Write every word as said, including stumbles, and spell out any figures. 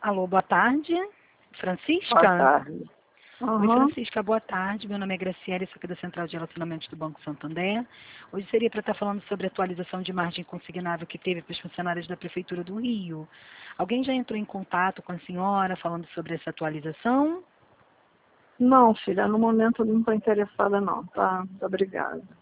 Alô, boa tarde. Francisca? Boa tarde. Oi, Uhum. Francisca, boa tarde. Meu nome é Graciela, sou aqui da Central de Relacionamentos do Banco Santander. Hoje seria para estar falando sobre a atualização de margem consignável que teve para os funcionários da Prefeitura do Rio. Alguém já entrou em contato com a senhora falando sobre essa atualização? Não, filha, no momento eu não estou interessada não, tá? Muito obrigada.